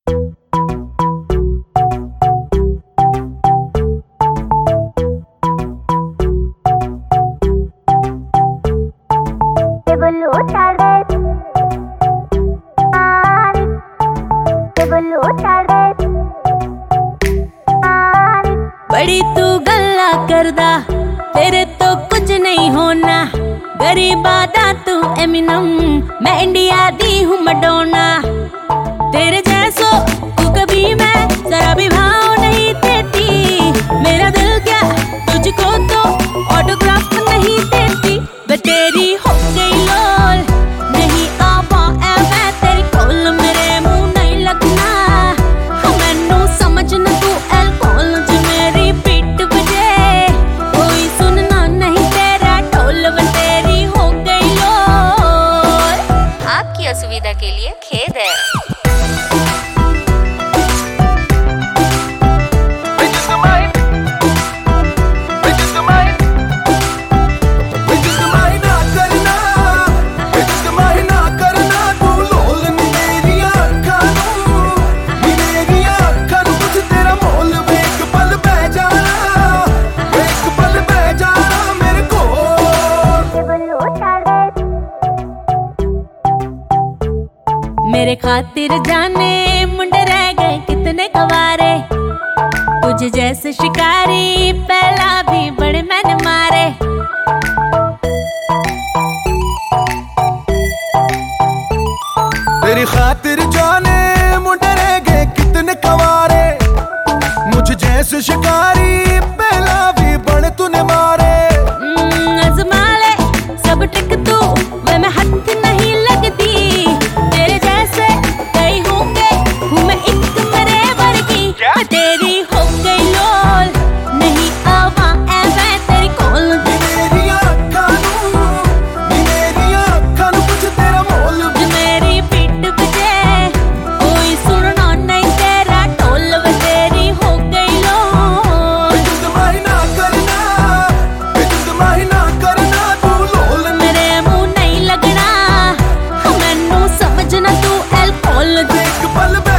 बड़ी तू गल्ला करदा, तेरे तो कुछ नहीं होना। गरीबादा तू एमिनम, मैं इंडिया दी हूँ मडोना। तेरे जैसो तू कभी मैं जरा भी भाव नहीं देती। मेरा दिल क्या तुझको तो ऑटोग्राफ नहीं देती। मैं तेरी हो गई लोल, नहीं आ पाए मैं तेरी कोल। मेरे मुंह नहीं लगना, मैनू समझना तू एल्कोहल। जो मेरी पीठ बजे कोई सुनना नहीं तेरा ढोल। मैं तेरी हो गई लोल। आपकी असुविधा के लिए खेद है। मेरे खातिर जाने मुंडे रह गए कितने कवारे। तुझे जैसे शिकारी पहला भी बड़े मैंने मारे। तेरी खातिर जाने मुंडे रह गए कितने कवारे। मुझे जैसे शिकारी पहला भी बड़े तूने मारे। आजमा ले सब ट्रिक तू, वे मैं हाथ नहीं लगती। तेरे जैसे कई होंगे, हूँ मैं एक मेरे वर्गी। मैं तेरी हो गई लोल, नहीं आवा ऐ मैं तेरी कोल। मेरी आँखां नूं कुछ तेरा मोल। जो मेरी पीठ बजे कोई सुनना नहीं तेरा ढोल। वे तेरी हो गई लोल, तू लोल। मेरे मुंह नहीं लगना, मैनू समझना तू एल्कोहल। एक पल